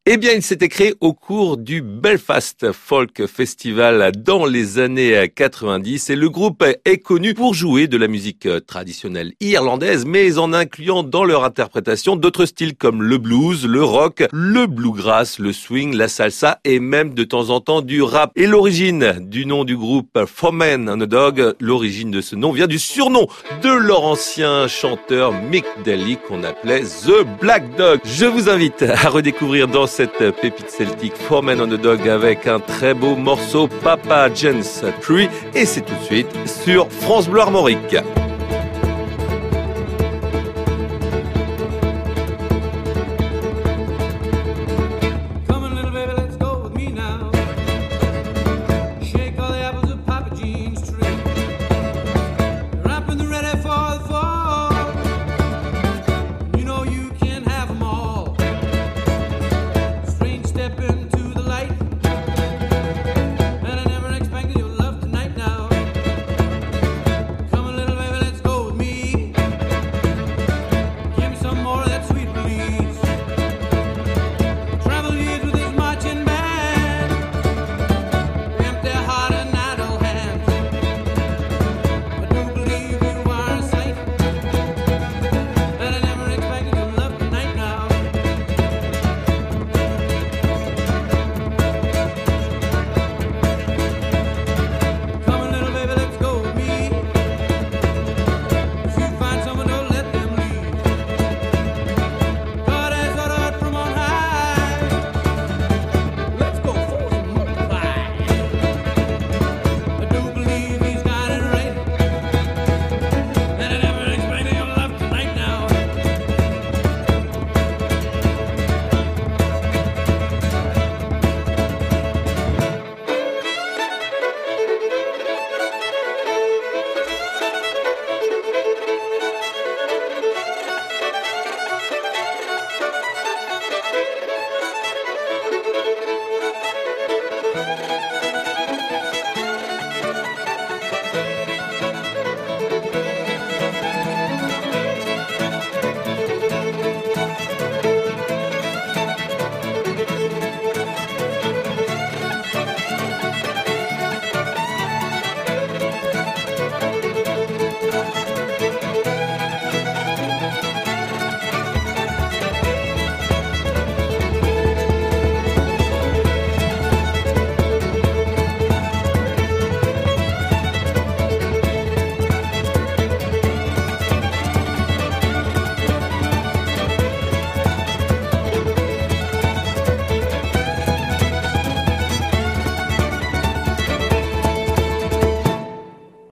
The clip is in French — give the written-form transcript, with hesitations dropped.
Eh bien, il s'était créé au cours du Belfast Folk Festival dans les années 90 et le groupe est connu pour jouer de la musique traditionnelle irlandaise, mais en incluant dans leur interprétation d'autres styles comme le blues, le rock, le bluegrass, le swing, la salsa et même de temps en temps du rap. Et l'origine du nom du groupe Four Men and a Dog, l'origine de ce nom vient du surnom de leur ancien chanteur Mick Daly qu'on appelait The Black Dog. Je vous invite à redécouvrir dans cette pépite celtique Four Men and a Dog avec un très beau morceau Papa John's Tree et c'est tout de suite sur France Bleu Armorique.